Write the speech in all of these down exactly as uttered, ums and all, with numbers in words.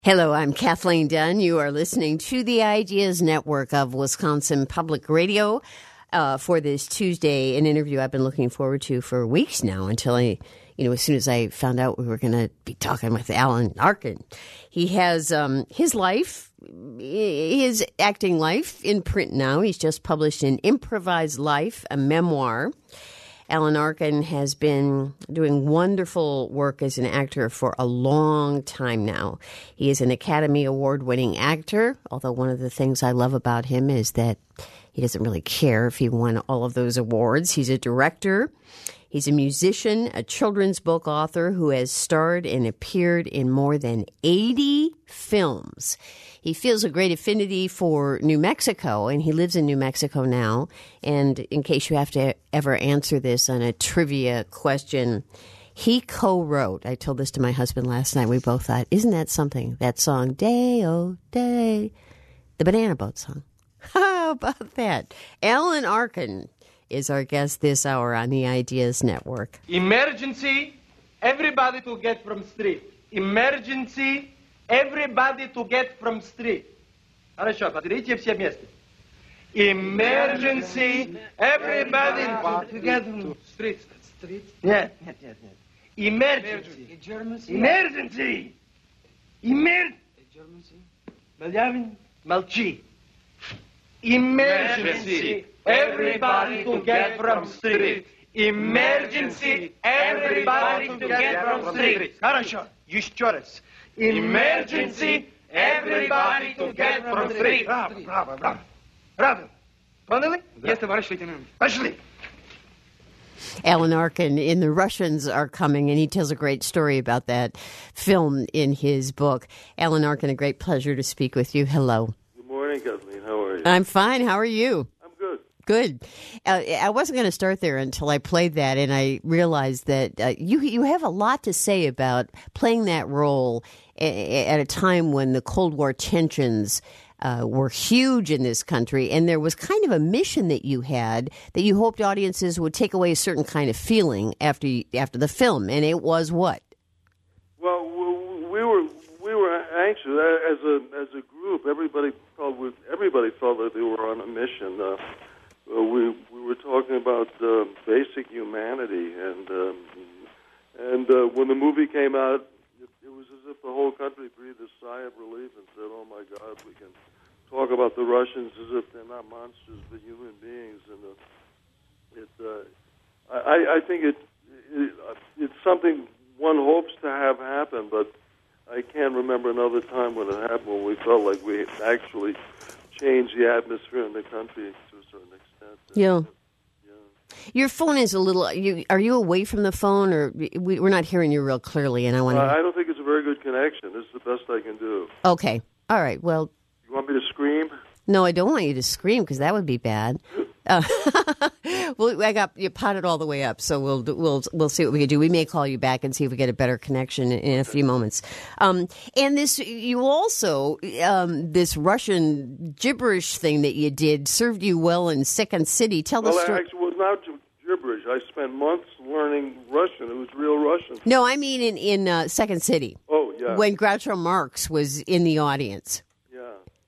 Hello, I'm Kathleen Dunn. You are listening to the Ideas Network of Wisconsin Public Radio uh, for this Tuesday, an interview I've been looking forward to for weeks now until I, you know, as soon as I found out we were going to be talking with Alan Arkin. He has um, his life, his acting life in print now. He's just published an Improvised Life, a memoir. Alan Arkin has been doing wonderful work as an actor for a long time now. He is an Academy Award-winning actor, although one of the things I love about him is that he doesn't really care if he won all of those awards. He's a director. He's a musician, a children's book author who has starred and appeared in more than eighty films. He feels a great affinity for New Mexico, and he lives in New Mexico now. And in case you have to ever answer this on a trivia question, he co-wrote, I told this to my husband last night, we both thought, isn't that something? That song, Day, oh, Day, the Banana Boat song. How about that? Alan Arkin is our guest this hour on the Ideas Network. Emergency, everybody to get from street. Emergency, everybody to get from street. Хорошо, посмотрите все вместе. Emergency, everybody to get from street. Street? Нет, нет, нет, нет. Emergency. Emergency. Emergency. Emergency. Молчи. Emergency, everybody to get from street. Emergency, everybody to get from street. Хорошо, еще раз. Emergency, everybody to get from street. Браво, браво, браво. Браво. Поняли? Yes, товарищ лейтенант. Пошли. Alan Arkin in The Russians Are Coming, and he tells a great story about that film in his book. Alan Arkin, a great pleasure to speak with you. Hello. Good morning, Kathleen. How are you? I'm fine. How are you? I'm good. Good. Uh, I wasn't going to start there until I played that, and I realized that uh, you you have a lot to say about playing that role a- at a time when the Cold War tensions uh, were huge in this country, and there was kind of a mission that you had that you hoped audiences would take away a certain kind of feeling after you, after the film, and it was what? Well, we were we were anxious as a as a group. Everybody felt everybody felt that they were on a mission. Uh, Uh, we we were talking about uh, basic humanity, and um, and uh, when the movie came out, it, it was as if the whole country breathed a sigh of relief and said, "Oh my God, we can talk about the Russians as if they're not monsters but human beings." And uh, it, uh, I I think it, it it's something one hopes to have happen, but I can't remember another time when it happened when we felt like we actually changed the atmosphere in the country to a certain extent. Yeah. yeah. Your phone is a little. You, are you away from the phone, or we, we're not hearing you real clearly? And I want. Uh, I don't think it's a very good connection. This is the best I can do. Okay. All right. Well. You want me to scream? No, I don't want you to scream because that would be bad. Uh, well, I got you potted all the way up, so we'll we'll we'll see what we can do. We may call you back and see if we get a better connection in, in a few moments. Um, and this, you also um, this Russian gibberish thing that you did served you well in Second City. Tell well, the story. Well, actually, it was not gibberish. I spent months learning Russian. It was real Russian. No, I mean in in uh, Second City. Oh yeah. When Groucho Marx was in the audience. Yeah.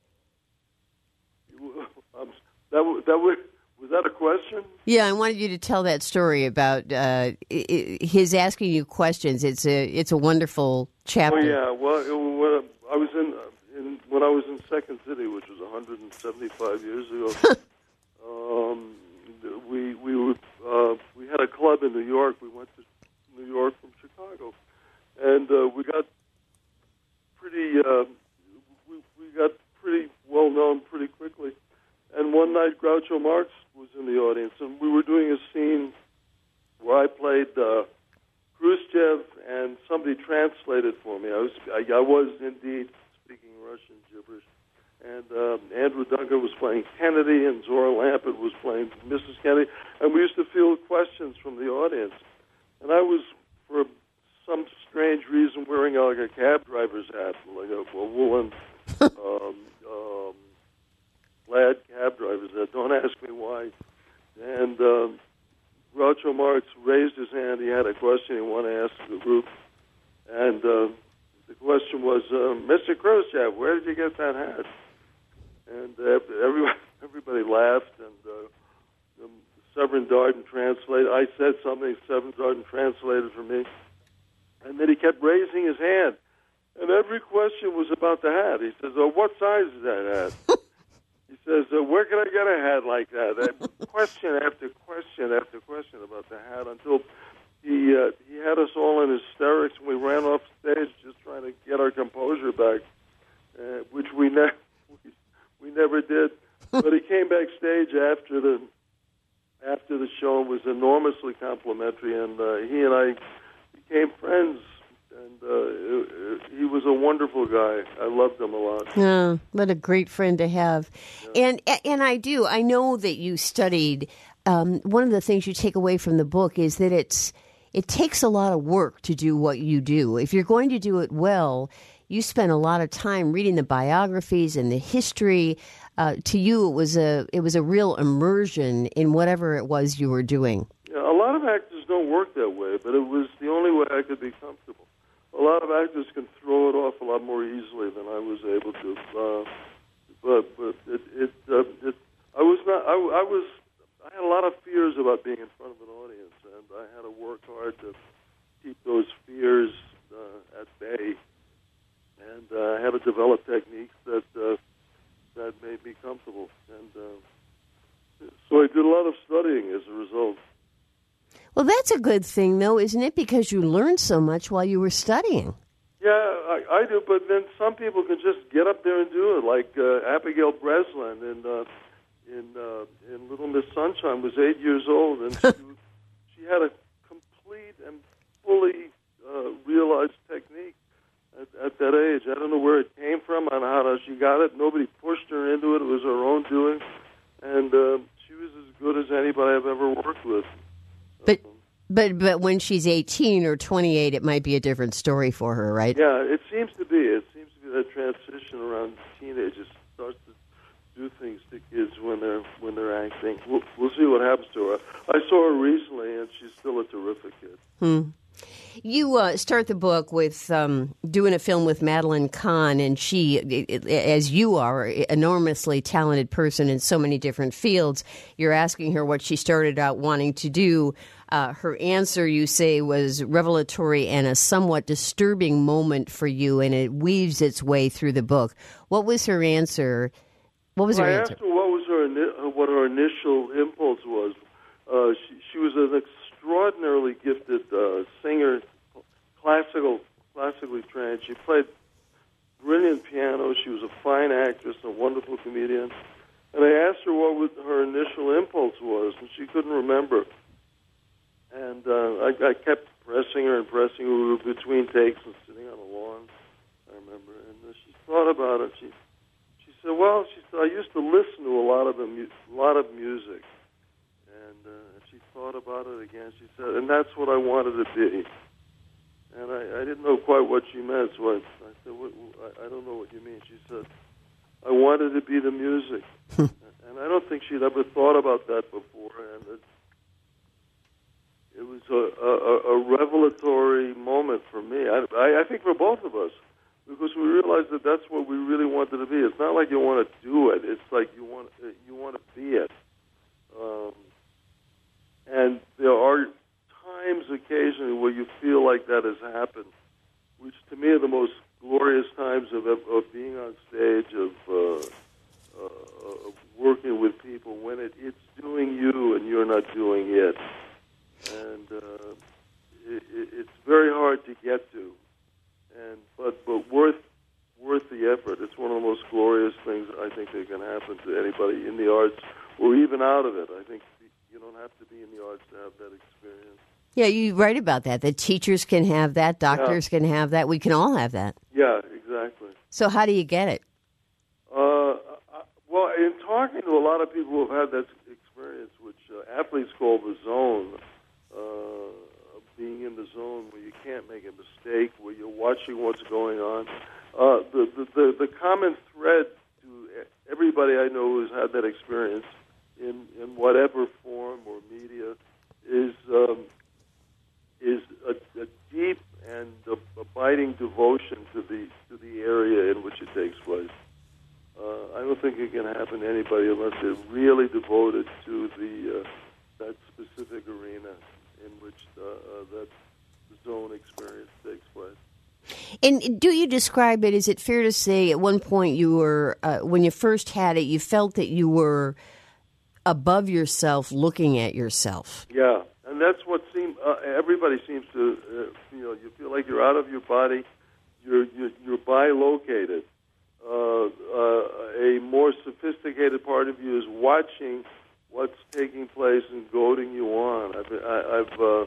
Um, that w- that would. Was that a question? Yeah, I wanted you to tell that story about uh, his asking you questions. It's a it's a wonderful chapter. Oh yeah, well, it, when I was in, in when I was in Second City, which was one hundred seventy-five years ago, um, we we were, uh, we had a club in New York. We went to New York from Chicago, and uh, we got pretty uh, we, we got pretty well known pretty quickly. And one night, Groucho Marx was in the audience, and we were doing a scene where I played uh, Khrushchev, and somebody translated for me. I was, I, I was indeed speaking Russian gibberish, and um, Andrew Duncan was playing Kennedy, and Zora Lampert was playing Missus Kennedy, and we used to field questions from the audience. And I was, for some strange reason, wearing like a cab driver's hat, like a, a woolen um, um, plaid cab driver's hat. Don't ask me why. And um, Groucho Marx raised his hand. He had a question he wanted to ask the group. And uh, the question was, uh, Mister Khrushchev, Khrushchev, where did you get that hat? And uh, everybody, everybody laughed, and uh, um, Severin Darden translated. I said something, Severin Darden translated for me, and then he kept raising his hand, and every question was about the hat. He says, "Oh, what size is that hat?" He says, uh, "Where can I get a hat like that?" And question after question after question about the hat until he uh, he had us all in hysterics, and we ran off stage just trying to get our composure back, uh, which we never we, we never did. But he came backstage after the after the show and was enormously complimentary, and uh, he and I became friends. And uh, it, it, he was a wonderful guy. I loved him a lot. Oh, what a great friend to have. Yeah. And and I do. I know that you studied. Um, one of the things you take away from the book is that it's it takes a lot of work to do what you do. If you're going to do it well, you spend a lot of time reading the biographies and the history. Uh, to you, it was a it was a real immersion in whatever it was you were doing. Yeah, a lot of actors don't work that way, but it was the only way I could be comfortable. A lot of actors can throw it off a lot more easily than I was able to. Uh, but but it it, uh, it I was not I, I was I had a lot of fears about being in front of an audience, and I had to work hard to keep those fears uh, at bay. And uh, I had to develop techniques that uh, that made me comfortable, and uh, so I did a lot of studying as a result. Well, that's a good thing, though, isn't it? Because you learned so much while you were studying. Yeah, I, I do, but then some people can just get up there and do it, like uh, Abigail Breslin in uh, in uh, in Little Miss Sunshine was eight years old, and she, she had a complete and fully uh, realized technique at, at that age. I don't know where it came from and how she got it. Nobody pushed her into it. It was her own doing, and uh, she was as good as anybody I've ever worked with. But but but when she's eighteen or twenty-eight, it might be a different story for her, right? Yeah, it seems to be. It seems to be that transition around teenagers starts to do things to kids when they're when they're acting. We'll, we'll see what happens to her. I saw her recently, and she's still a terrific kid. Hmm. You uh, start the book with um, doing a film with Madeline Kahn, and she, as you are, an enormously talented person in so many different fields. You're asking her what she started out wanting to do. Uh, her answer, you say, was revelatory and a somewhat disturbing moment for you, and it weaves its way through the book. What was her answer? What was well, her I answer? asked her what was her what her initial impulse was. Uh, she, she was an extraordinarily gifted uh, singer, classical, classically trained. She played brilliant piano. She was a fine actress, a wonderful comedian. And I asked her what would her initial impulse was, and she couldn't remember. And uh, I, I kept pressing her and pressing her. We were between takes and sitting on a lawn, I remember. And uh, she thought about it. She she said, "Well, she said, I used to listen to a lot of the mu- lot of music." And uh, she thought about it again. She said, "And that's what I wanted to be." And I, I didn't know quite what she meant, so I, I said, what, I, I don't know what you mean. She said, "I wanted to be the music." And I don't think she'd ever thought about that before. And it, it was a, a, a revelatory moment for me. I, I, I think for both of us, because we realized that that's what we really wanted to be. It's not like you want to do it. It's like you want you want to be it. Um, and there are times occasionally where you feel like that has happened, which to me are the most glorious times of, of being on stage, of, uh, uh, of working with people, when it, it's doing you and you're not doing it. And uh, it, it's very hard to get to, and but but worth worth the effort. It's one of the most glorious things I think that can happen to anybody in the arts or even out of it. I think you don't have to be in the arts to have that experience. Yeah, you write about that. That teachers can have that, doctors yeah. can have that. We can all have that. Yeah, exactly. So how do you get it? Uh, well, in talking to a lot of people who have had that experience, which uh, athletes call the zone, uh, being in the zone where you can't make a mistake, where you're watching what's going on, uh, the, the, the, the common thread to everybody I know who's had that experience in, in whatever form or media is um, is a, a deep and a, abiding devotion to the to the area in which it takes place. Uh, I don't think it can happen to anybody unless they're really devoted to the uh, that specific arena in which uh, uh, that zone experience takes place. And do you describe it? Is it fair to say at one point you were, uh, when you first had it, you felt that you were above yourself, looking at yourself? Yeah, and that's what seems. Uh, everybody seems to, uh, you know, you feel like you're out of your body. You're you're, you're bilocated. Uh, uh, a more sophisticated part of you is watching what's taking place and goading you on. I've I, I've uh,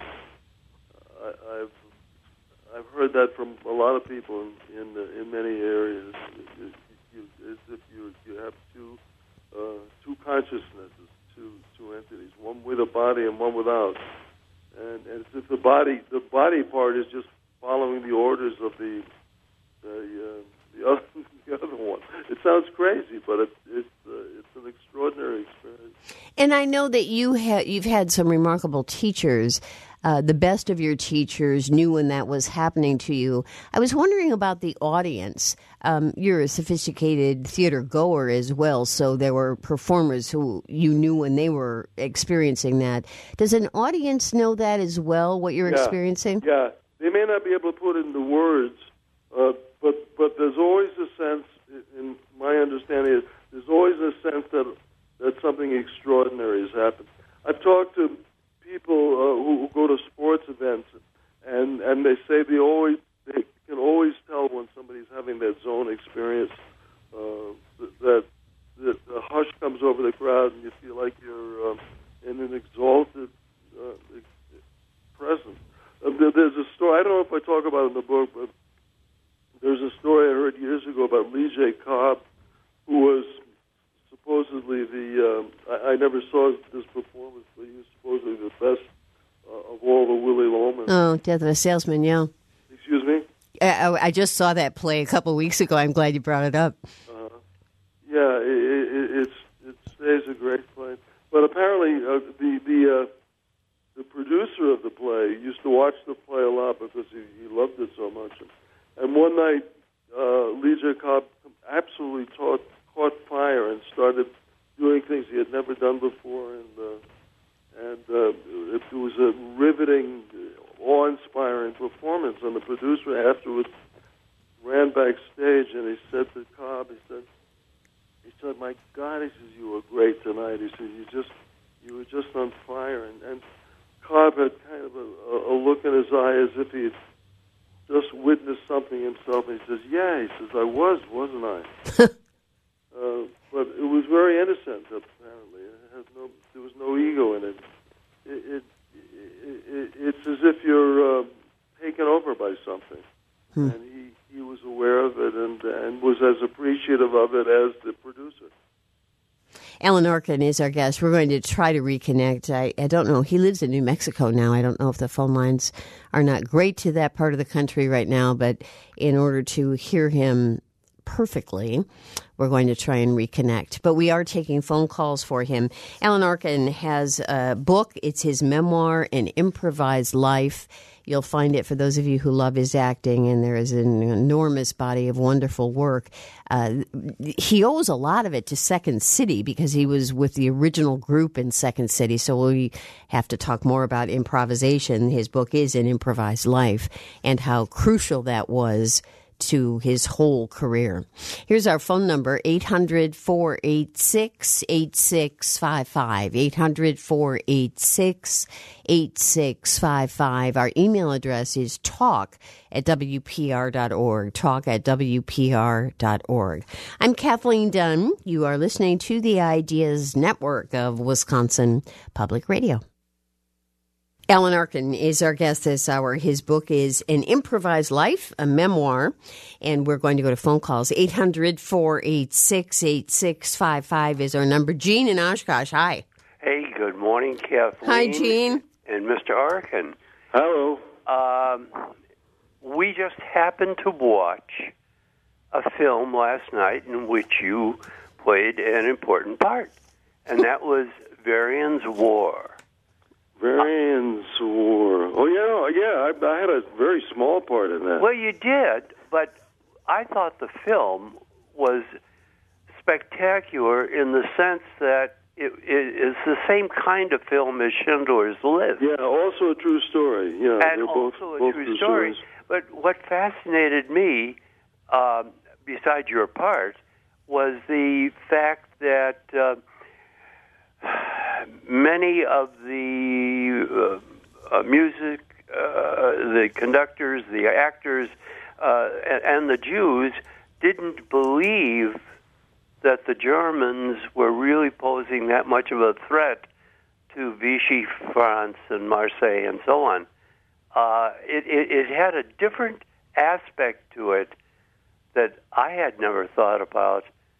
I, I've I've heard that from a lot of people in in, uh, in many areas. You, you, as if you you have two uh, two consciousnesses, two two entities, one with a body and one without, and, and it's if the body the body part is just following the orders of the the uh, the other the other one. It sounds crazy, but it, it's uh, it's an extraordinary experience. And I know that you ha- you've had some remarkable teachers. Uh, the best of your teachers knew when that was happening to you. I was wondering about the audience. Um, you're a sophisticated theater goer as well, so there were performers who you knew when they were experiencing that. Does an audience know that as well, what you're yeah. experiencing? Yeah, they may not be able to put it into words, uh, but but there's always a sense, in my understanding, is there's always a sense that that something extraordinary has happened. I've talked to people uh, who go to sports events, and, and they say they always they can always tell when somebody's having that zone experience. Uh, that, that a hush comes over the crowd, and you feel like you're um, in an exalted uh, presence. Uh, there's a story. I don't know if I talk about it in the book, but there's a story I heard years ago about Lee J. Cobb, who was supposedly the, um, I, I never saw this performance, but he was supposedly the best uh, of all the Willy Loman. Oh, Death of a Salesman, yeah. Excuse me? I, I just saw that play a couple of weeks ago. I'm glad you brought it up. Uh, yeah, it, it, it's, it stays a great play. But apparently uh, the the uh, the producer of the play used to watch the play a lot because he, he loved it so much. And one night, uh, Lee J. Cobb absolutely taught caught fire and started doing things he had never done before, and uh, and uh, it was a riveting, awe-inspiring performance. And the producer afterwards ran backstage, and he said to Cobb, he said, he said, "My God," he says, "you were great tonight." He said, "You just, you were just on fire." And, and Cobb had kind of a, a look in his eye as if he had just witnessed something himself. And he says, "Yeah," he says, "I was, wasn't I?" Uh, but it was very innocent, apparently. It has no, there was no ego in it. It, it, it, it it's as if you're uh, taken over by something. Hmm. And he, he was aware of it and, and was as appreciative of it as the producer. Alan Arkin is our guest. We're going to try to reconnect. I, I don't know. He lives in New Mexico now. I don't know if the phone lines are not great to that part of the country right now, but in order to hear him perfectly, we're going to try and reconnect. But we are taking phone calls for him. Alan Arkin has a book. It's his memoir, An Improvised Life. You'll find it for those of you who love his acting, and there is an enormous body of wonderful work. Uh, he owes a lot of it to Second City because he was with the original group in Second City, so we have to talk more about improvisation. His book is An Improvised Life and how crucial that was to his whole career. Here's our phone number, eight hundred, four eight six, eight six five five, eight hundred, four eight six, eight six five five. Our email address is talk at W P R dot org, talk at W P R dot org. I'm Kathleen Dunn. You are listening to the Ideas Network of Wisconsin Public Radio. Alan Arkin is our guest this hour. His book is An Improvised Life, a memoir, and we're going to go to phone calls. eight hundred, four eight six, eight six five five is our number. Gene in Oshkosh, hi. Hey, good morning, Kathleen. Hi, Gene. And Mister Arkin. Hello. Um, we just happened to watch a film last night in which you played an important part, and that was Varian's War. Varian's War. Oh, yeah, yeah, I, I had a very small part in that. Well, you did, but I thought the film was spectacular in the sense that it, it is the same kind of film as Schindler's List. Yeah, also a true story. Yeah, and they're also both, a both true story. stories. But what fascinated me, um, besides your part, was the fact that uh, many of the uh, uh, music, uh, the conductors, the actors, uh, and, and the Jews didn't believe that the Germans were really posing that much of a threat to Vichy France and Marseille and so on. Uh, it, it, it had a different aspect to it that I had never thought about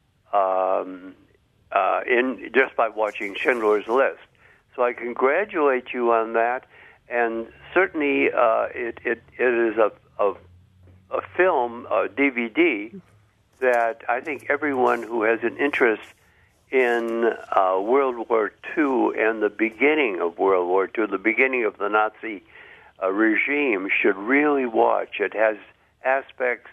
um, uh, in just by watching Schindler's List. So I congratulate you on that, and certainly uh, it, it it is a, a a film, a D V D, that I think everyone who has an interest in uh, World War Two and the beginning of World War Two, the beginning of the Nazi uh, regime, should really watch. It has aspects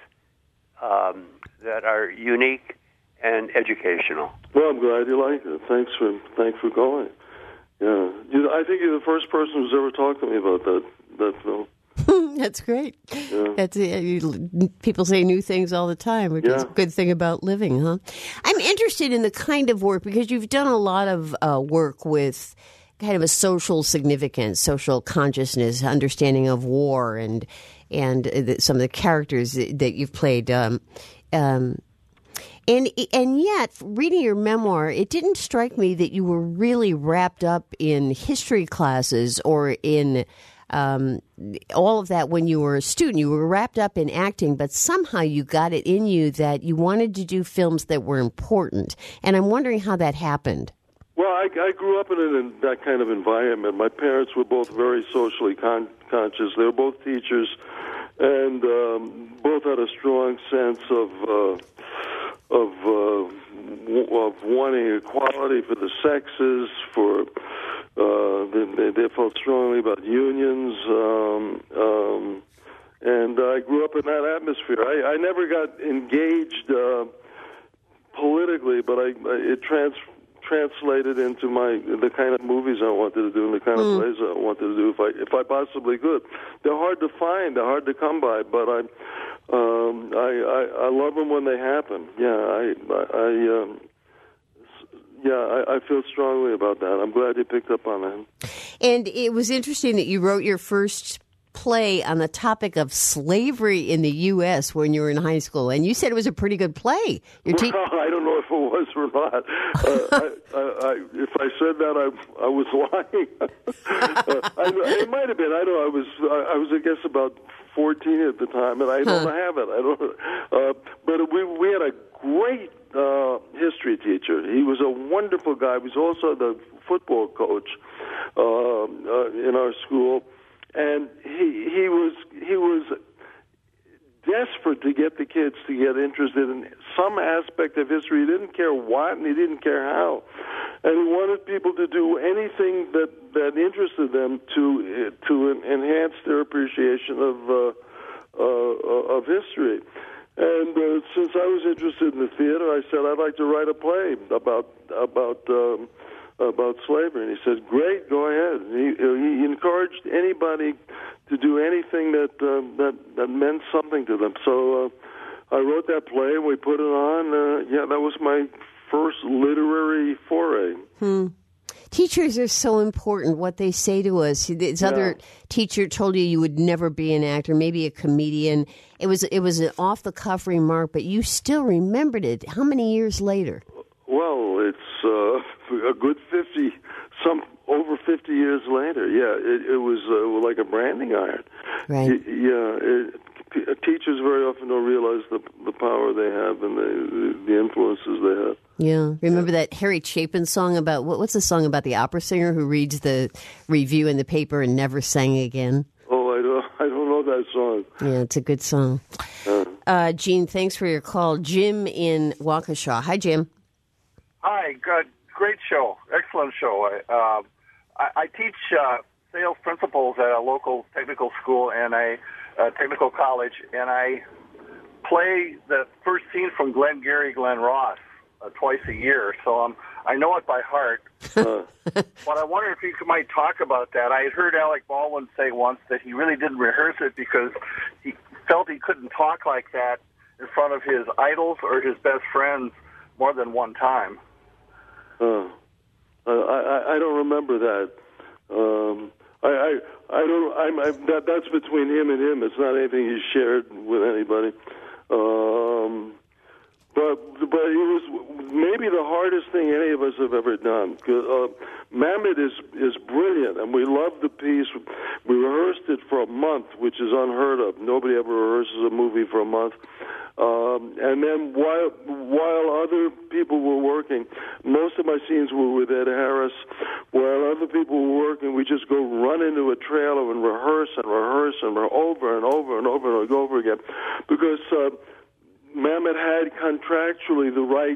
um, that are unique and educational. Well, I'm glad you like it. Thanks for thanks for calling. Yeah, you know, I think you're the first person who's ever talked to me about that that film. That's great. Yeah. That's uh, you, people say new things all the time, which Yeah. is a good thing about living, huh? I'm interested in the kind of work because you've done a lot of uh, work with kind of a social significance, social consciousness, understanding of war, and and uh, the, some of the characters that, that you've played. Um, um, and and yet, reading your memoir, it didn't strike me that you were really wrapped up in history classes or in Um, all of that when you were a student. You were wrapped up in acting, but somehow you got it in you that you wanted to do films that were important. And I'm wondering how that happened. Well, I, I grew up in, an, in that kind of environment. My parents were both very socially con- conscious. They were both teachers, and um, both had a strong sense of uh, of uh, w- of wanting equality for the sexes, for Uh, they, they felt strongly about unions, um, um, and I grew up in that atmosphere. I, I never got engaged uh, politically, but I, it trans, translated into my the kind of movies I wanted to do and the kind of mm. plays I wanted to do if I if I possibly could. They're hard to find, they're hard to come by, but I um, I, I I love them when they happen. Yeah, I I. I um, Yeah, I, I feel strongly about that. I'm glad you picked up on that. And it was interesting that you wrote your first play on the topic of slavery in the U S when you were in high school, and you said it was a pretty good play. Your te- well, I don't know if it was or not. Uh, I, I, I, if I said that, I, I was lying. uh, I, it might have been. I know I was. I was, I guess, about fourteen at the time, and I don't huh. have it. I don't. Uh, but we we had a great uh, history teacher. He was a wonderful guy. He was also the football coach uh, uh, in our school, and he he was he was desperate to get the kids to get interested in some aspect of history. He didn't care what, and he didn't care how, and he wanted people to do anything that, that interested them to to enhance their appreciation of uh, uh, of history. And uh, since I was interested in the theater, I said I'd like to write a play about about um, about slavery. And he said, "Great, go ahead." And he, he encouraged anybody to do anything that uh, that that meant something to them. So uh, I wrote that play, and we put it on. Uh, yeah, that was my first literary foray. Hmm. Teachers are so important, what they say to us. This yeah. other teacher told you you would never be an actor, maybe a comedian. It was it was an off-the-cuff remark, but you still remembered it. How many years later? Well, it's uh, a good fifty, some over fifty years later. Yeah, it, it was uh, like a branding iron. Right. It, yeah, it, teachers very often don't realize the the power they have and the the influences they have. Yeah. Remember yeah. that Harry Chapin song about, what, what's the song about the opera singer who reads the review in the paper and never sang again? Oh, I don't, I don't know that song. Yeah, it's a good song. Uh, uh, Gene, thanks for your call. Jim in Waukesha. Hi, Jim. Hi, good. Great show. Excellent show. I, uh, I, I teach uh, sales principals at a local technical school and a, a technical college, and I play the first scene from Glengarry Glen Ross uh, twice a year, so um, I know it by heart. Uh. But I wonder if you might talk about that. I had heard Alec Baldwin say once that he really didn't rehearse it because he felt he couldn't talk like that in front of his idols or his best friends more than one time. Uh, I, I I don't remember that. Um, I I I don't. I'm, I'm that that's between him and him. It's not anything he shared with anybody. Um, but but it was maybe the hardest thing any of us have ever done. Uh, Mamet is is brilliant, and we love the piece. We rehearsed it for a month, which is unheard of. Nobody ever rehearses a movie for a month. Um, and then while while other people were working, most of my scenes were with Ed Harris. While other people were working, we just go run into a trailer and rehearse and rehearse and re- over and over and over and over again, because uh, Mamet had contractually the right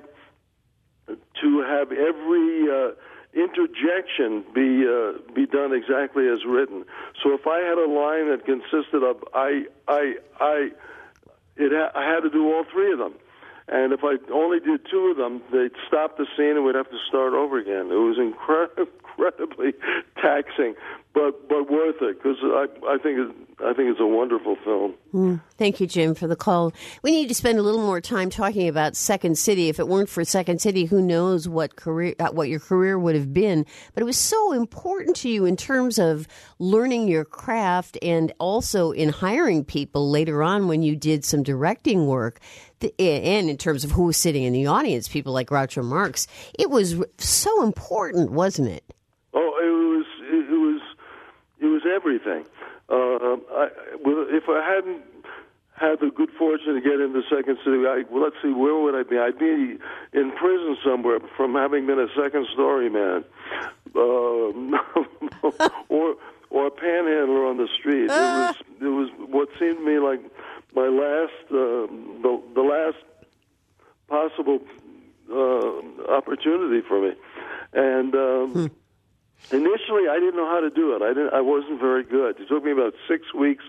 to have every uh, interjection be uh, be done exactly as written. So if I had a line that consisted of I I I. It ha- I had to do all three of them. And if I only did two of them, they'd stop the scene and we'd have to start over again. It was incre- incredibly taxing, but but worth it, because I, I think it, I think it's a wonderful film. Mm. Thank you, Jim, for the call. We need to spend a little more time talking about Second City. If it weren't for Second City, who knows what career, uh, what your career would have been. But it was so important to you in terms of learning your craft and also in hiring people later on when you did some directing work. The, and in terms of who was sitting in the audience, people like Groucho Marx. It was so important, wasn't it? Oh, it was. It was. It was everything. Uh, I, well, if I hadn't had the good fortune to get into Second City, I, well, let's see, where would I be? I'd be in prison somewhere from having been a second story man, um, or or a panhandler on the street. It was. It was what seemed to me like my last, uh, the, the last possible uh, opportunity for me, and. Um, hmm. Initially, I didn't know how to do it. I didn't. I wasn't very good. It took me about six weeks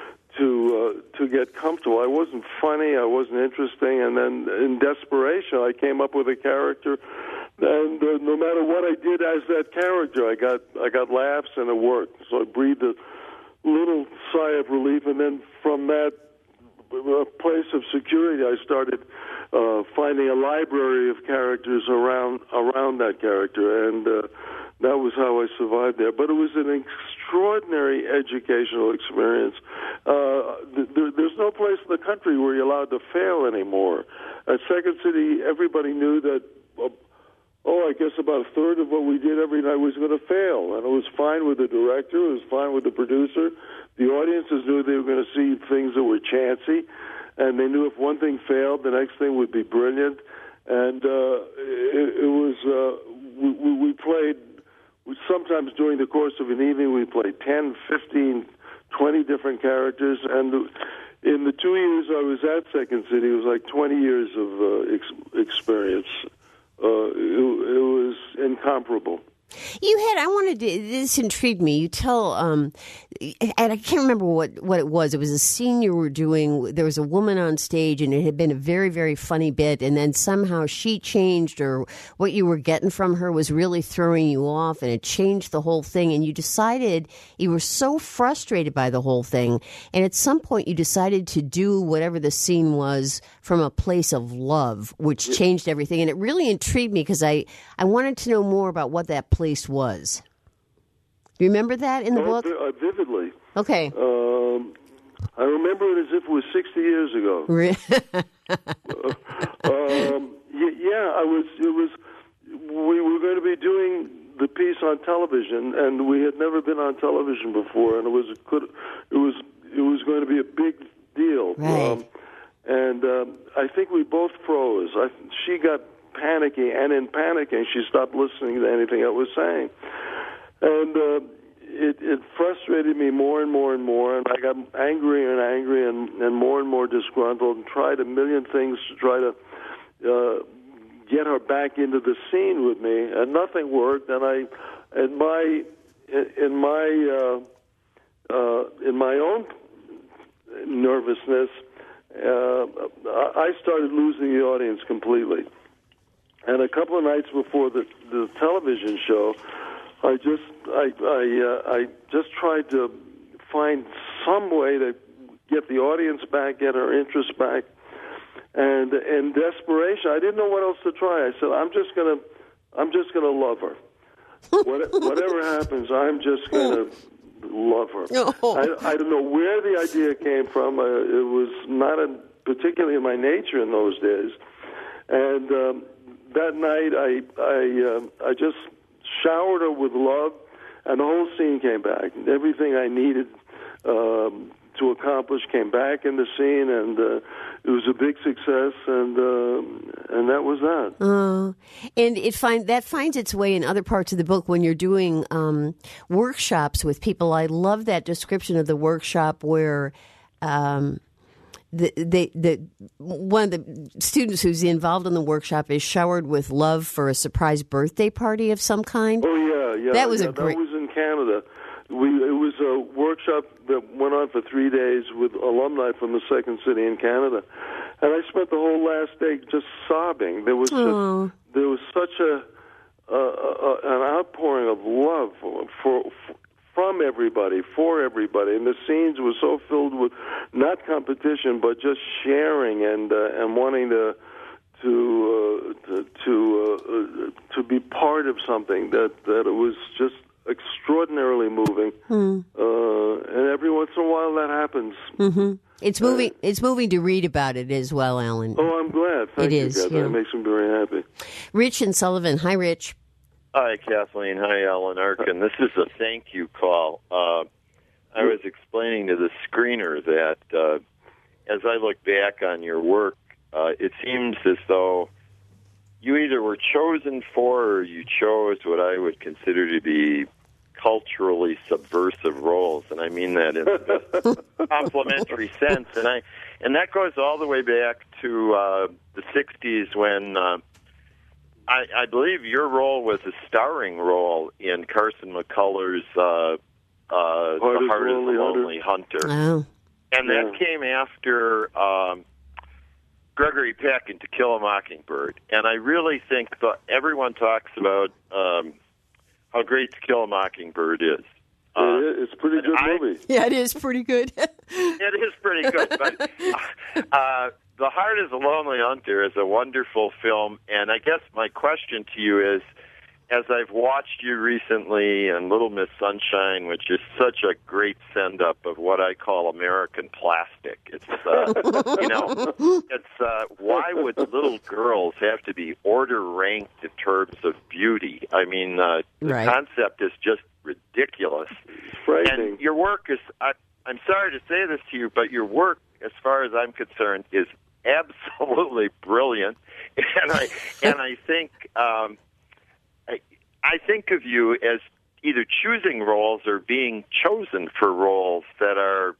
to uh, to get comfortable. I wasn't funny. I wasn't interesting. And then, in desperation, I came up with a character. And uh, no matter what I did as that character, I got I got laughs and it worked. So I breathed a little sigh of relief. And then from that uh, place of security, I started uh, finding a library of characters around around that character. And uh, that was how I survived there. But it was an extraordinary educational experience. Uh, th- th- there's no place in the country where you're allowed to fail anymore. At Second City, everybody knew that, uh, oh, I guess about a third of what we did every night was going to fail. And it was fine with the director. It was fine with the producer. The audiences knew they were going to see things that were chancy. And they knew if one thing failed, the next thing would be brilliant. And uh, it, it was, uh, we, we played... Sometimes during the course of an evening, we played ten, fifteen, twenty different characters. And in the two years I was at Second City, it was like twenty years of uh, ex- experience. Uh, it, it was incomparable. You had, I wanted to, this intrigued me. You tell, um, and I can't remember what, what it was. It was a scene you were doing. There was a woman on stage, and it had been a very, very funny bit, and then somehow she changed, or what you were getting from her was really throwing you off, and it changed the whole thing, and you decided, you were so frustrated by the whole thing, and at some point you decided to do whatever the scene was from a place of love, which changed everything, and it really intrigued me, because I, I wanted to know more about what that place was. Do you remember that in the oh, book? Uh, vividly. Okay. Um, I remember it as if it was sixty years ago. Really? uh, um, yeah, I was. It was. We were going to be doing the piece on television, and we had never been on television before, and it was it could. It was. It was going to be a big deal. Right. Um, and um, I think we both froze. I, she got panicky, and in panicking, she stopped listening to anything I was saying. And uh, it, it frustrated me more and more and more, and I got angrier and angry and, and more and more disgruntled and tried a million things to try to uh, get her back into the scene with me, and nothing worked. And I, and my in, in my uh, uh, in my own nervousness, uh, I started losing the audience completely. And a couple of nights before the, the television show, I just I I, uh, I just tried to find some way to get the audience back, get her interest back, and in desperation, I didn't know what else to try. I said, I'm just gonna I'm just gonna love her. What, whatever happens, I'm just gonna love her. Oh. I, I don't know where the idea came from. Uh, it was not a, particularly in my nature in those days, and. Um, That night, I I uh, I just showered her with love, and the whole scene came back. Everything I needed um, to accomplish came back in the scene, and uh, it was a big success. And uh, and that was that. Uh, and it find that finds its way in other parts of the book when you're doing um, workshops with people. I love that description of the workshop where. Um, The, the, the, one of the students who's involved in the workshop is showered with love for a surprise birthday party of some kind. Oh yeah, yeah. That was yeah, a great. That was in Canada. We it was a workshop that went on for three days with alumni from the Second City in Canada, and I spent the whole last day just sobbing. There was just, there was such a, a, a an outpouring of love for. for, for from everybody, for everybody, and the scenes were so filled with not competition, but just sharing and uh, and wanting to to uh, to to, uh, to be part of something that, that it was just extraordinarily moving. Hmm. Uh, and every once in a while, that happens. Mm-hmm. It's moving. Uh, it's moving to read about it as well, Alan. Oh, I'm glad. Thank it you, is. Catherine. Yeah. It makes me very happy. Rich and Sullivan. Hi, Rich. Hi, Kathleen. Hi, Alan Arkin. This is a thank you call. Uh, I was explaining to the screener that uh, as I look back on your work, uh, it seems as though you either were chosen for or you chose what I would consider to be culturally subversive roles, and I mean that in the best complimentary sense. And I, and that goes all the way back to uh, the sixties when. Uh, I, I believe your role was a starring role in Carson McCullers' uh, uh, The Heart is the Lonely Hunter. Oh. And that yeah. came after um, Gregory Peck in To Kill a Mockingbird. And I really think that everyone talks about um, how great To Kill a Mockingbird is. Uh, it's a pretty good I, movie. Yeah, it is pretty good. It is pretty good, but... Uh, The Heart is a Lonely Hunter is a wonderful film, and I guess my question to you is, as I've watched you recently in Little Miss Sunshine, which is such a great send-up of what I call American plastic. It's, uh, you know, it's uh, why would little girls have to be order-ranked in terms of beauty? I mean, uh, the right. concept is just ridiculous. Frightening. And your work is, I, I'm sorry to say this to you, but your work, as far as I'm concerned, is absolutely brilliant, and I and I think um, I, I think of you as either choosing roles or being chosen for roles that are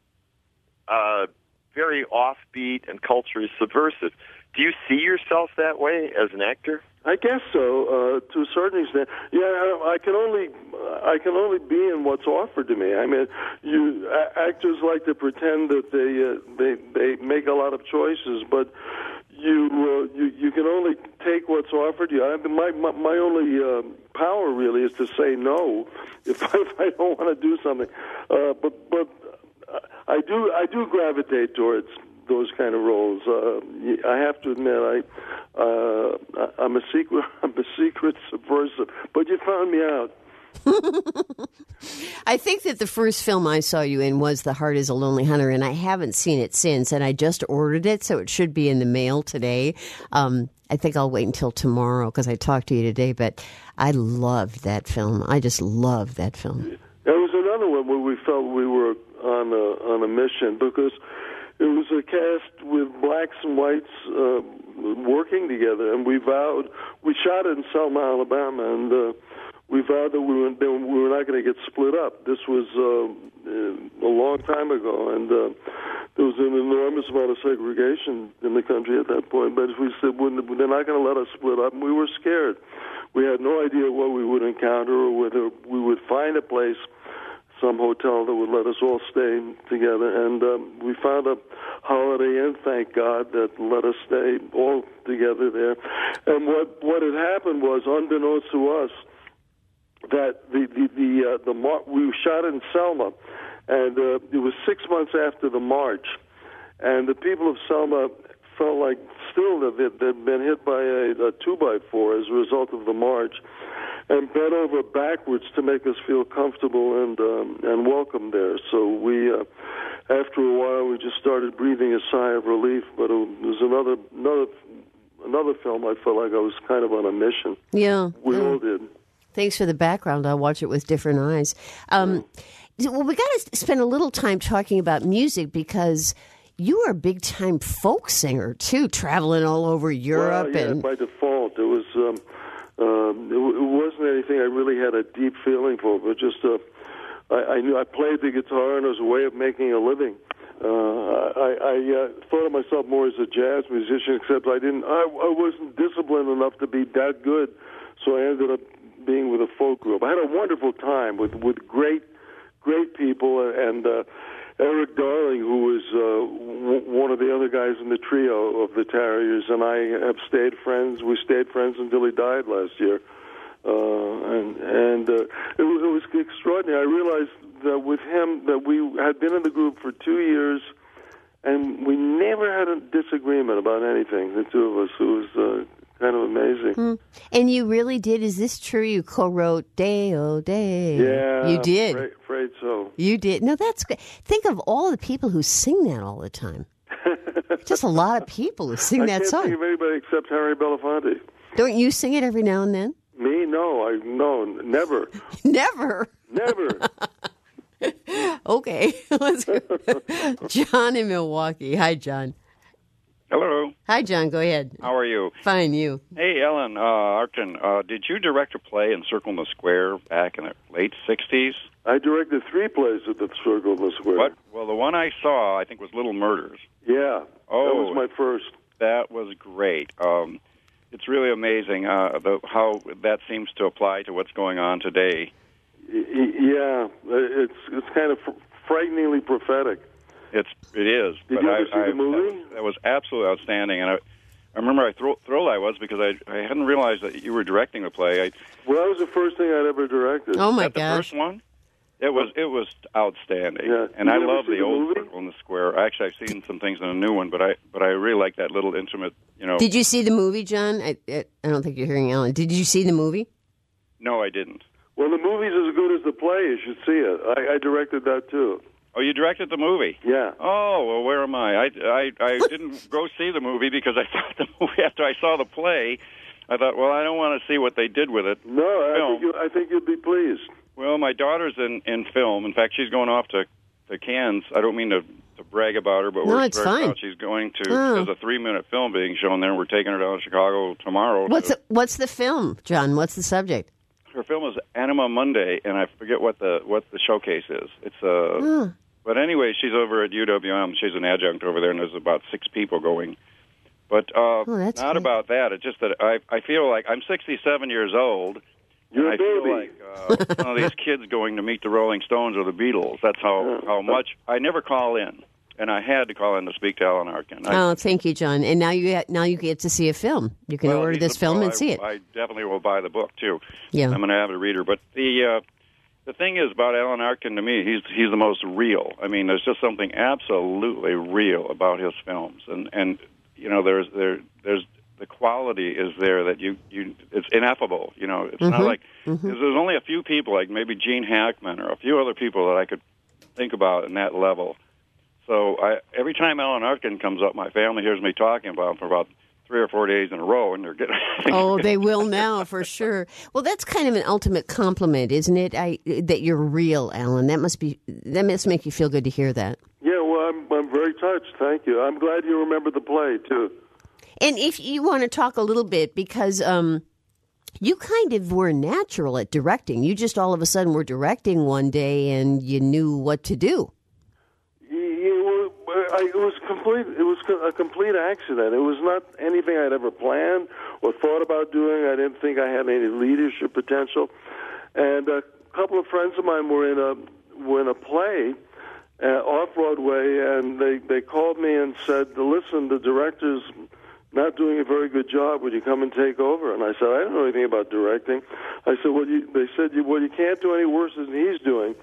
uh, very offbeat and culturally subversive. Do you see yourself that way as an actor? I guess so, uh, to a certain extent. Yeah, I, I can only I can only be in what's offered to me. I mean, you a- actors like to pretend that they uh, they they make a lot of choices, but you uh, you you can only take what's offered you. I, my, my my only uh, power really is to say no if I, if I don't want to do something. Uh, but but I do I do gravitate towards those kind of roles. Uh, I have to admit, I, uh, I'm a secret, I'm a secret subversive. But you found me out. I think that the first film I saw you in was The Heart is a Lonely Hunter, and I haven't seen it since, and I just ordered it, so it should be in the mail today. Um, I think I'll wait until tomorrow because I talked to you today, but I loved that film. I just loved that film. There was another one where we felt we were on a, on a mission because it was a cast with blacks and whites uh, working together, and we vowed, we shot it in Selma, Alabama, and uh, we vowed that we were, that we were not going to get split up. This was uh, a long time ago, and uh, there was an enormous amount of segregation in the country at that point, but we said, well, they're not going to let us split up, and we were scared. we had no idea what we would encounter or whether we would find a place, some hotel that would let us all stay together. And um, we found a Holiday Inn, thank God, that let us stay all together there. And what what had happened was, unbeknownst to us, that the the the, uh, the mar- we shot in Selma, and uh, it was six months after the march, and the people of Selma felt like still that they'd, they'd been hit by a, a two by four as a result of the march, and bent over backwards to make us feel comfortable and um, and welcome there. So we, uh, after a while, we just started breathing a sigh of relief. But it was another another another film. I felt like I was kind of on a mission. Yeah, we yeah. all did. Thanks for the background. I'll watch it with different eyes. Um, well, we got to spend a little time talking about music because you are a big-time folk singer, too, traveling all over Europe. Well, yeah, and by default. It was um, um, it, it wasn't anything I really had a deep feeling for, but just uh, I, I knew I played the guitar, and it was a way of making a living. Uh, I, I uh, thought of myself more as a jazz musician, except I didn't. I, I wasn't disciplined enough to be that good, so I ended up being with a folk group. I had a wonderful time with, with great, great people, and uh, Eric Darling, who was uh, w- one of the other guys in the trio of the Tarriers, and I have stayed friends. We stayed friends until he died last year, uh, and and uh, it, it was extraordinary. I realized that with him, that we had been in the group for two years, and we never had a disagreement about anything. The two of us. It was Uh, kind of amazing. Mm. And you really did. Is this true? You co-wrote Day-O Day. Yeah. You did. Afraid, afraid so. You did. No, that's good. Think of all the people who sing that all the time. Just a lot of people who sing I that can't song. think of anybody except Harry Belafonte. Don't you sing it every now and then? Me? No. I no. Never. Never. Never. Okay. Let's go. John in Milwaukee. Hi, John. Hello. Hi, John. Go ahead. How are you? Fine, you. Hey, Ellen uh, Arkin, uh, did you direct a play in Circle in the Square back in the late sixties? I directed three plays at the Circle in the Square. What? Well, the one I saw, I think, was Little Murders. Yeah. Oh, that was my first. That was great. Um, it's really amazing uh, the, how that seems to apply to what's going on today. Y- y- yeah. It's it's kind of fr- frighteningly prophetic. It's it is. Did but you ever I, see I, the movie? That, that was absolutely outstanding, and I, I remember how thrill, thrilled I was because I I hadn't realized that you were directing the play. I, Well, that was the first thing I'd ever directed. Oh, my that the gosh. first one? It was it was outstanding, Yeah. and Did I you ever love see the the old movie? Circle in the Square. Actually, I've seen some things in the new one, but I but I really like that little intimate. You know. Did you see the movie, John? I, I, I don't think you're hearing Ellen. Did you see the movie? No, I didn't. Well, the movie's as good as the play. You should see it. I, I directed that too. Oh, you directed the movie? Yeah. Oh, well, where am I? I, I, I didn't go see the movie because I thought the movie, after I saw the play, I thought, well, I don't want to see what they did with it. No, I Film. think, you, I think you'd be pleased. Well, my daughter's in, in film. In fact, she's going off to, to Cannes. I don't mean to, to brag about her, but No, we're it's very fine. proud she's going to. Oh. There's a three-minute film being shown there. We're taking her down to Chicago tomorrow. What's to, the, what's the film, John? What's the subject? her film is Anima Monday, and I forget what the what the showcase is. It's a. Oh. But anyway, she's over at U W M. She's an adjunct over there, and there's about six people going. But uh, Oh, that's not good. about that. It's just that I I feel like I'm sixty-seven years old. You're and a I feel baby. like uh, one of these kids going to meet the Rolling Stones or the Beatles. That's how, how much I never call in, and I had to call in to speak to Alan Arkin. I, Oh, thank you, John. And now you get, now you get to see a film. You can well, order he's this a- film well, and I, see it. I definitely will buy the book too. Yeah. I'm an avid reader. But the uh, the thing is about Alan Arkin to me, he's he's the most real. I mean, there's just something absolutely real about his films, and and you know, there's there there's the quality is there that you you it's ineffable. You know, it's not like Mm-hmm. there's only a few people like maybe Gene Hackman or a few other people that I could think about in that level. So I, every time Alan Arkin comes up, my family hears me talking about him for about three or four days in a row, and they're getting. Oh, they will now for sure. Well, that's kind of an ultimate compliment, isn't it? I that you're real, Alan. That must be that must make you feel good to hear that. Yeah, well, I'm I'm very touched. Thank you. I'm glad you remember the play too. And if you want to talk a little bit, because um, you kind of were natural at directing. You just all of a sudden were directing one day, and you knew what to do. You, I, it was complete. It was a complete accident. It was not anything I'd ever planned or thought about doing. I didn't think I had any leadership potential. And a couple of friends of mine were in a were in a play uh, off Broadway, and they they called me and said, "Listen, the director's not doing a very good job. Would you come and take over?" And I said, "I don't know anything about directing." I said, "Well, you, they said, well, you can't do any worse than he's doing."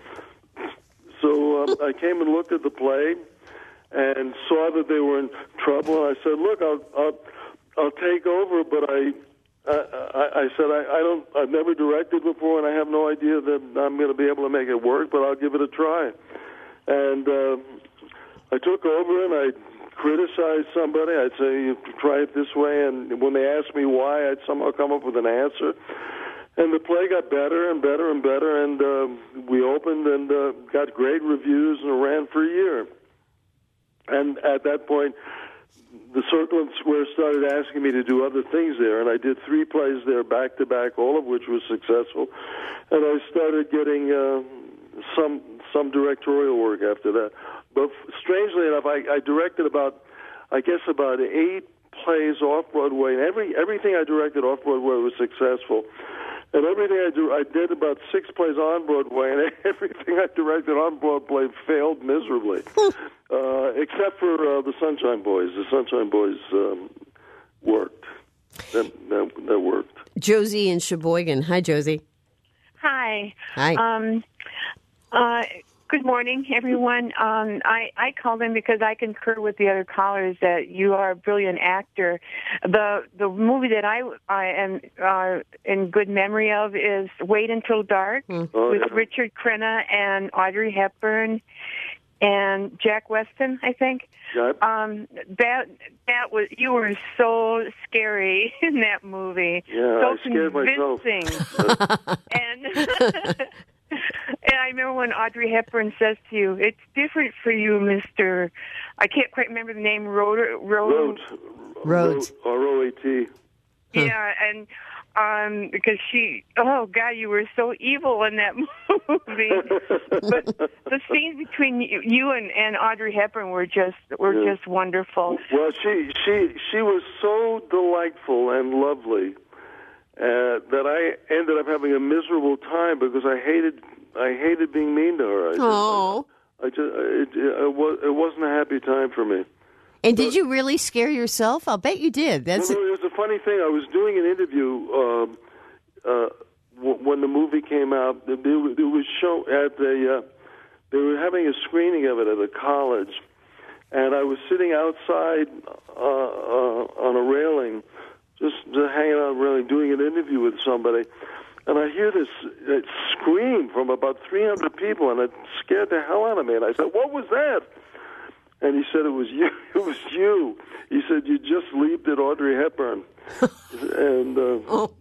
So um, I came and looked at the play and saw that they were in trouble. And I said, "Look, I'll I'll, I'll take over, but I." I, I, I said, I, I don't, I've never directed before, and I have no idea that I'm going to be able to make it work, but I'll give it a try. And uh, I took over, and I criticized somebody. I'd say, "You try it this way," and when they asked me why, I'd somehow come up with an answer. And the play got better and better and better, and uh, we opened and uh, got great reviews and ran for a year. And at that point, the Circle and Square started asking me to do other things there, and I did three plays there back to back, all of which was successful. And I started getting uh, some some directorial work after that. But strangely enough, I, I directed about, I guess, about eight plays off Broadway, and every everything I directed off Broadway was successful. And everything I do, I did about six plays on Broadway, and everything I directed on Broadway failed miserably, uh, except for uh, the Sunshine Boys. The Sunshine Boys um, worked. That, that, that worked. Josie in Sheboygan. Hi, Josie. Hi. Hi. Um, uh, good morning, everyone. Um, I, I called in because I concur with the other callers that you are a brilliant actor. The the movie that I, I am uh, in good memory of is Wait Until Dark mm. oh, with yeah. Richard Crenna and Audrey Hepburn and Jack Weston, I think. Yep. Um, that that was you were so scary in that movie. Yeah, so I scared convincing. myself. and and I remember when Audrey Hepburn says to you, "It's different for you, Mister" I can't quite remember the name. Road, Road, Rhodes. R O A T. Yeah, and um, because she, oh God, you were so evil in that movie. But the scenes between you, you and, and Audrey Hepburn were just were yeah. just wonderful. Well, she she she was so delightful and lovely uh, that I ended up having a miserable time because I hated I hated being mean to her. I oh, just, I, I just it, it, was, it wasn't a happy time for me. And did you really scare yourself? I'll bet you did. That's well, no, it was a funny thing. I was doing an interview um, uh, w- when the movie came out. It, it was shown at the. Uh, they were having a screening of it at a college, and I was sitting outside uh, uh, on a railing, just, just hanging out, really doing an interview with somebody, and I hear this uh, scream from about three hundred people, and it scared the hell out of me. And I said, "What was that?" And he said, it was you. It was you. He said, you just leaped at Audrey Hepburn. and uh, oh.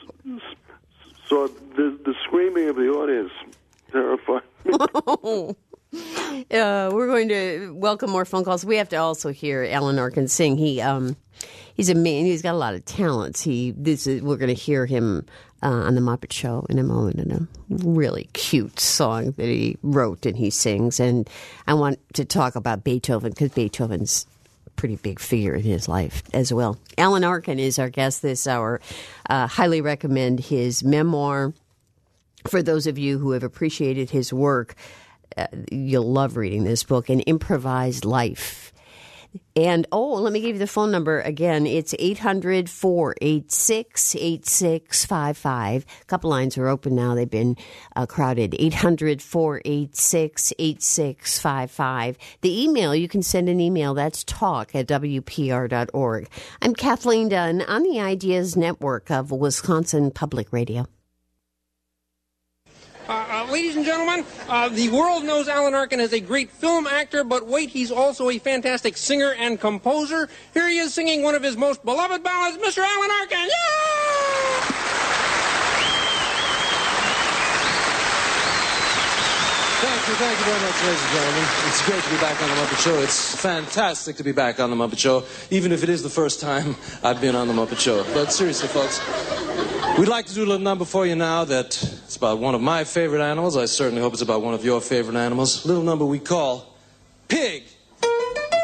so the, the screaming of the audience terrified me. uh, we're going to welcome more phone calls. We have to also hear Alan Arkin sing. He um, he's a man. He's got a lot of talents. He this is we're going to hear him uh, on the Muppet Show in a moment in a really cute song that he wrote and he sings. And I want to talk about Beethoven because Beethoven's a pretty big figure in his life as well. Alan Arkin is our guest this hour. Uh, highly recommend his memoir. For those of you who have appreciated his work, uh, you'll love reading this book, An Improvised Life. And, oh, let me give you the phone number again. It's eight hundred, four eight six, eight six five five. A couple lines are open now. They've been uh, crowded. eight hundred, four eight six, eight six five five. The email, you can send an email. That's talk at W P R dot org. I'm Kathleen Dunn on the Ideas Network of Wisconsin Public Radio. Uh, uh, ladies and gentlemen, uh, the world knows Alan Arkin as a great film actor, but wait, he's also a fantastic singer and composer. Here he is singing one of his most beloved ballads, Mister Alan Arkin. Yeah! Thank you, thank you very much, ladies and gentlemen. It's great to be back on The Muppet Show. It's fantastic to be back on The Muppet Show, even if it is the first time I've been on The Muppet Show. But seriously, folks, we'd like to do a little number for you now that it's about one of my favorite animals. I certainly hope it's about one of your favorite animals. A little number we call Pig.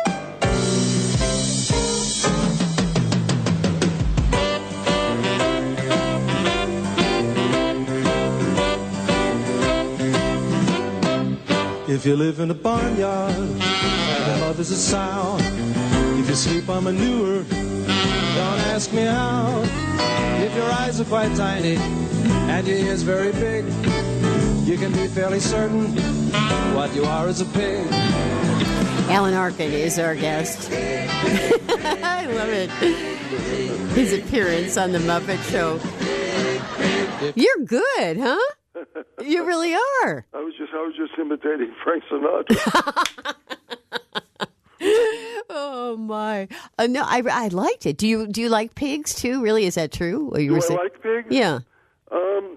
If you live in a barnyard and your mother's a sow, if you sleep on manure, don't ask me how. If your eyes are quite tiny and your ears very big, you can be fairly certain what you are is a pig. Alan Arkin is our guest. I love it. His appearance on The Muppet Show. You're good, huh? You really are. I was just I was just imitating Frank Sinatra. Oh my! Uh, no, I, I liked it. Do you do you like pigs too? Really, is that true? Or you Do were I saying, like pigs? Yeah. Um,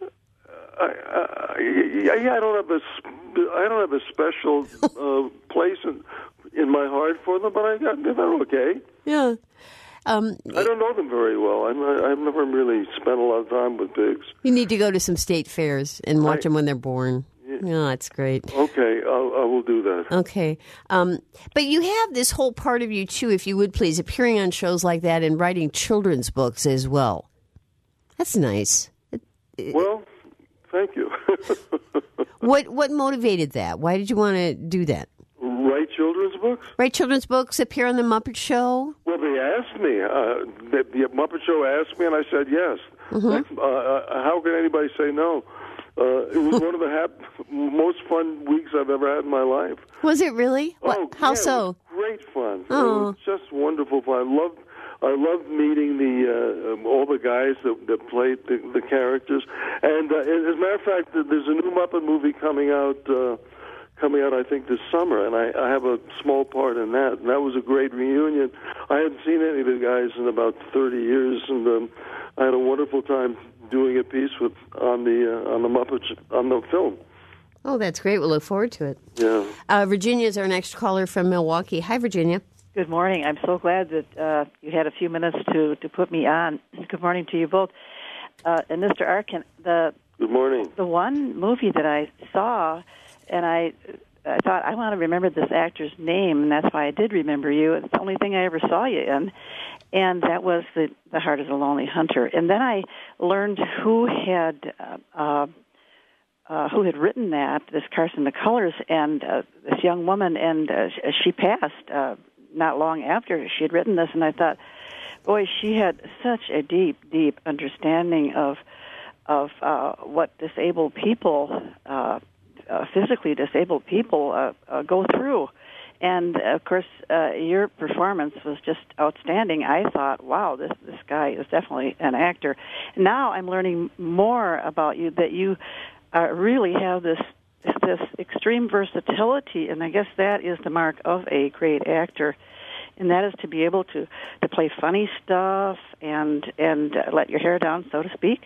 I, I, yeah, I don't have a sp- I don't have a special uh, place in, in my heart for them, but I got they're okay. Yeah. Um, I don't know them very well. I'm, I've never really spent a lot of time with pigs. You need to go to some state fairs and watch I, them when they're born. Yeah, oh, that's great. Okay, I'll, I will do that. Okay. Um, but you have this whole part of you, too, if you would please, appearing on shows like that and writing children's books as well. That's nice. Well, thank you. What what motivated that? Why did you want to do that? Write children's books? Write children's books, appear on The Muppet Show? Well, they asked me. Uh, the, the Muppet Show asked me, and I said yes. Mm-hmm. Uh, uh, how can anybody say no? Uh, it was one of the hap- most fun weeks I've ever had in my life. Was it really? Oh, what, how yeah, so? It was great fun. Oh. It was just wonderful fun. I loved, I loved meeting the uh, um, all the guys that, that played the, the characters. And uh, as a matter of fact, there's a new Muppet movie coming out. Uh, coming out, I think, this summer, and I, I have a small part in that. And that was a great reunion. I hadn't seen any of the guys in about thirty years, and um, I had a wonderful time doing a piece with on the uh, on the Muppets on the film. Oh, that's great. We'll look forward to it. Yeah. Uh, Virginia is our next caller from Milwaukee. Hi, Virginia. Good morning. I'm so glad that uh, you had a few minutes to, to put me on. Good morning to you both. Uh, and Mister Arkin, the Good morning. The one movie that I saw, and I I thought, I want to remember this actor's name, and that's why I did remember you. It's the only thing I ever saw you in, and that was The, the Heart of the Lonely Hunter. And then I learned who had uh, uh, uh, who had written that, this Carson McCullers, and uh, this young woman, and uh, she passed uh, not long after she had written this, and I thought, boy, she had such a deep, deep understanding of of uh, what disabled people uh Uh, physically disabled people uh, uh, go through. And, of course, uh, your performance was just outstanding. I thought, wow, this, this guy is definitely an actor. Now I'm learning more about you, that you uh, really have this this extreme versatility, and I guess that is the mark of a great actor. And that is to be able to, to play funny stuff and, and uh, let your hair down, so to speak,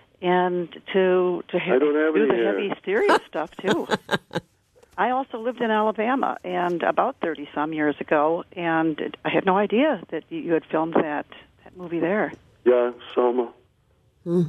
and to to ha- do the heavy, serious stuff, too. I also lived in Alabama, and about thirty-some years ago, and I had no idea that you had filmed that, that movie there. Yeah, Selma. Mm.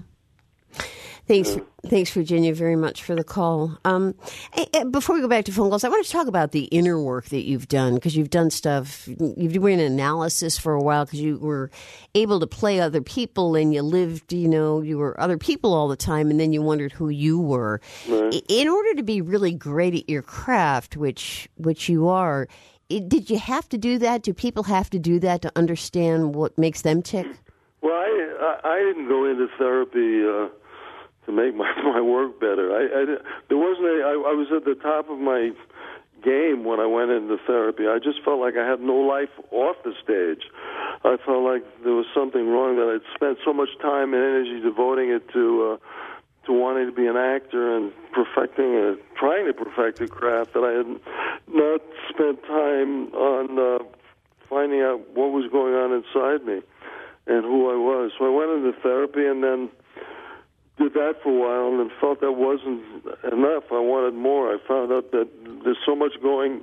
Thanks, yeah. Thanks, Virginia, very much for the call. Um, before we go back to phone calls, I want to talk about the inner work that you've done, because you've done stuff. You've been in analysis for a while because you were able to play other people, and you lived, you know, you were other people all the time, and then you wondered who you were. Right. In order to be really great at your craft, which which you are, it, did you have to do that? Do people have to do that to understand what makes them tick? Well, I I, I didn't go into therapy Uh... to make my, my work better. I, I, there wasn't a, I, I was at the top of my game when I went into therapy. I just felt like I had no life off the stage. I felt like there was something wrong, that I'd spent so much time and energy devoting it to uh, to wanting to be an actor and perfecting, a, trying to perfect a craft, that I had not spent time on uh, finding out what was going on inside me and who I was. So I went into therapy, and then did that for a while, and then felt that wasn't enough. I wanted more. I found out that there's so much going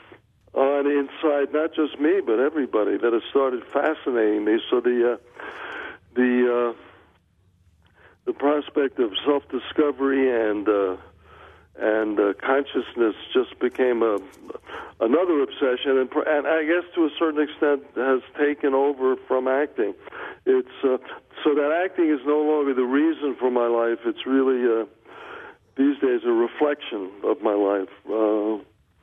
on inside, not just me, but everybody, that has started fascinating me. So the uh, the uh, the prospect of self-discovery and uh, and uh, consciousness just became a another obsession, and, and I guess to a certain extent has taken over from acting. It's uh, so that acting is no longer the reason for my life. It's really uh, these days a reflection of my life, uh,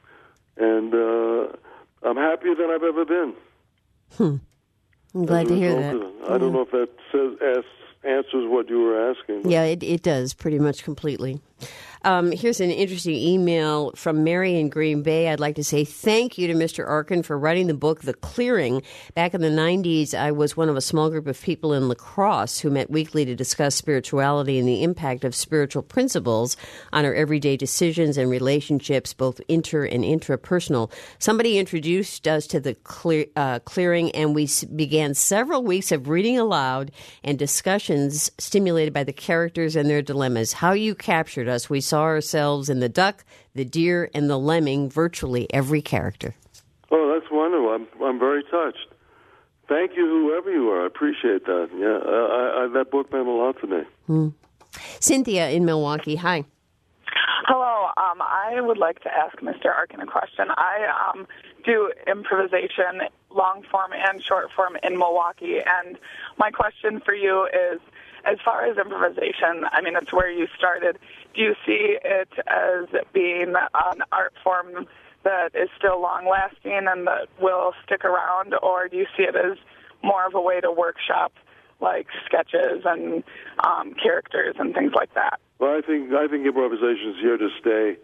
and uh, I'm happier than I've ever been. Hmm. I'm glad to hear that. I don't know if that says asks, answers what you were asking. But. Yeah, it, it does pretty much completely. Um, here's an interesting email from Mary in Green Bay. I'd like to say thank you to Mister Arkin for writing the book, The Clearing. Back in the nineties, I was one of a small group of people in La Crosse who met weekly to discuss spirituality and the impact of spiritual principles on our everyday decisions and relationships, both inter and intrapersonal. Somebody introduced us to The clear, uh, Clearing, and we s- began several weeks of reading aloud and discussions stimulated by the characters and their dilemmas. How you captured us. We saw ourselves in the duck, the deer, and the lemming, virtually every character. Oh, that's wonderful. I'm, I'm very touched. Thank you, whoever you are. I appreciate that. Yeah, I, I, that book meant a lot to me. Hmm. Cynthia in Milwaukee, hi. Hello. Um, I would like to ask Mister Arkin a question. I um, do improvisation, long form and short form in Milwaukee, and my question for you is, as far as improvisation, I mean, it's where you started. Do you see it as being an art form that is still long-lasting and that will stick around, or do you see it as more of a way to workshop, like sketches and um, characters and things like that? Well, I think I think improvisation is here to stay.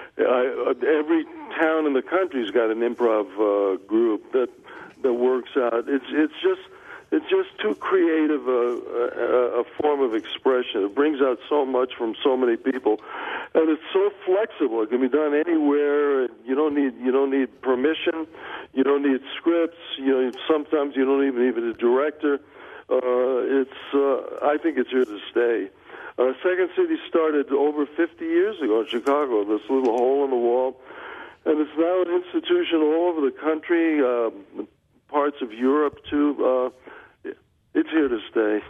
I, every town in the country's got an improv uh, group that that works out. It's it's just. It's just too creative a, a, a form of expression. It brings out so much from so many people, and it's so flexible. It can be done anywhere. You don't need you don't need permission. You don't need scripts. You know, sometimes you don't even need a director. Uh, it's uh, I think it's here to stay. Uh, Second City started over fifty years ago in Chicago. This little hole in the wall, and it's now an institution all over the country. Uh, parts of Europe too. Uh, It's here to stay.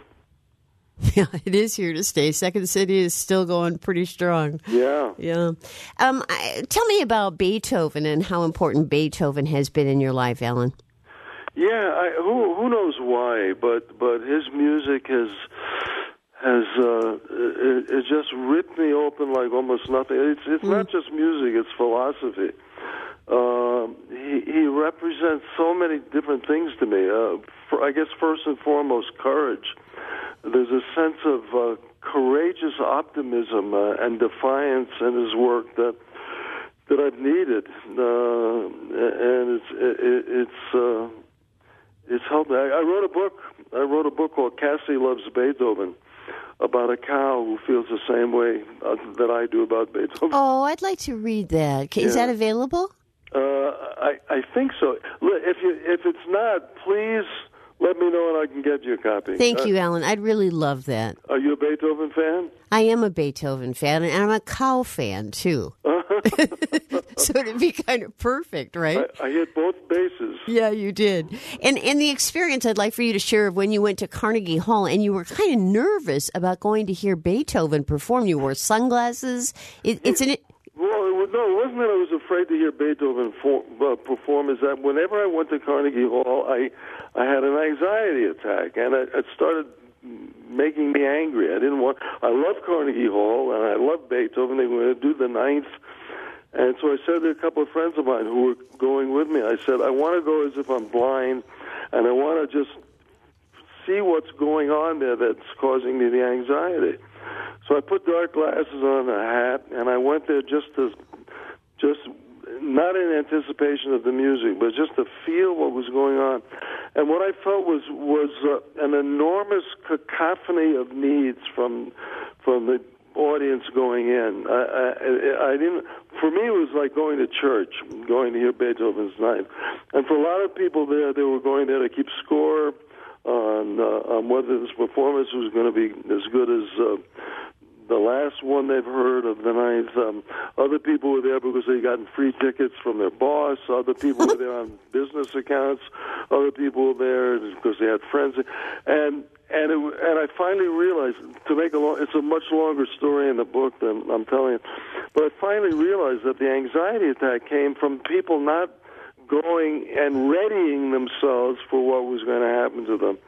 Yeah, it is here to stay. Second City is still going pretty strong. Yeah. Yeah. Um, I, tell me about Beethoven and how important Beethoven has been in your life, Alan. Yeah, I, who who knows why, but but his music has has uh, it, it just ripped me open like almost nothing. It's it's mm. not just music; it's philosophy. Uh, he he represents so many different things to me. Uh, for, I guess first and foremost, courage. There's a sense of uh, courageous optimism uh, and defiance in his work that that I've needed, uh, and it's it, it's uh, it's helped me. I, I wrote a book. I wrote a book called Cassie Loves Beethoven, about a cow who feels the same way uh, that I do about Beethoven. Oh, I'd like to read that. Is yeah. that available? Uh, I, I think so. If you if it's not, please let me know and I can get you a copy. Thank uh, you, Alan. I'd really love that. Are you a Beethoven fan? I am a Beethoven fan, and I'm a cow fan, too. So it'd be kind of perfect, right? I, I hit both bases. Yeah, you did. And and the experience I'd like for you to share of when you went to Carnegie Hall and you were kind of nervous about going to hear Beethoven perform. You wore sunglasses. It, it's an... Well, it was, no, it wasn't that I was afraid to hear Beethoven for, uh, perform. Is that whenever I went to Carnegie Hall, I I had an anxiety attack, and it, it started making me angry. I didn't want. I love Carnegie Hall, and I love Beethoven. They were going to do the ninth, and so I said to a couple of friends of mine who were going with me, I said, I want to go as if I'm blind, and I want to just see what's going on there that's causing me the anxiety. So I put dark glasses on, a hat, and I went there just to, just not in anticipation of the music, but just to feel what was going on. And what I felt was was uh, an enormous cacophony of needs from from the audience going in. I, I, I didn't. For me, it was like going to church, going to hear Beethoven's Ninth. And for a lot of people there, they were going there to keep score on, uh, on whether this performance was going to be as good as uh, the last one they've heard of the ninth. Um, other people were there because they'd gotten free tickets from their boss. Other people were there on business accounts. Other people were there because they had friends. And and it, and I finally realized, to make a long, it's a much longer story in the book than I'm telling you, but I finally realized that the anxiety attack came from people not going and readying themselves for what was going to happen to them.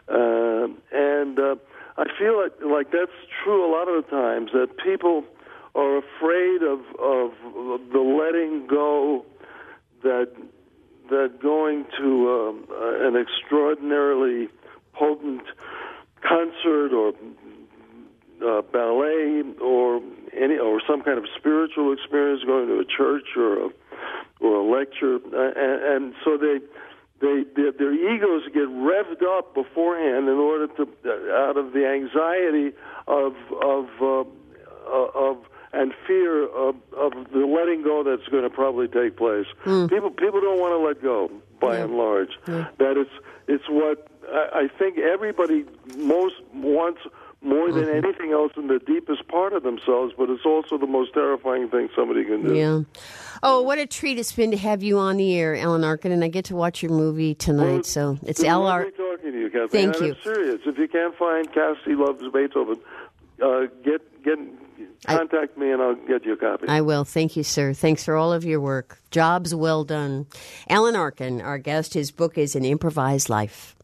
Uh, and uh, I feel like, like that's true a lot of the times, that people are afraid of of the letting go that that going to um, uh, an extraordinarily potent concert or uh, ballet or any or some kind of spiritual experience, going to a church or a, or a lecture, uh, and, and so they. They, their, their egos get revved up beforehand in order to, uh, out of the anxiety of of uh, uh, of and fear of, of the letting go that's going to probably take place. Mm. People people don't want to let go by yeah. and large. Yeah. That it's it's what I, I think everybody most wants more than mm-hmm. anything else in the deepest part of themselves, but it's also the most terrifying thing somebody can do. Yeah. Oh, what a treat it's been to have you on the air, Alan Arkin, and I get to watch your movie tonight. Well, so it's L R. talking to you, Kathleen. Thank and you. I'm serious. If you can't find Cassie Loves Beethoven, uh, get get contact I, me and I'll get you a copy. I will. Thank you, sir. Thanks for all of your work. Jobs well done. Alan Arkin, our guest. His book is An Improvised Life.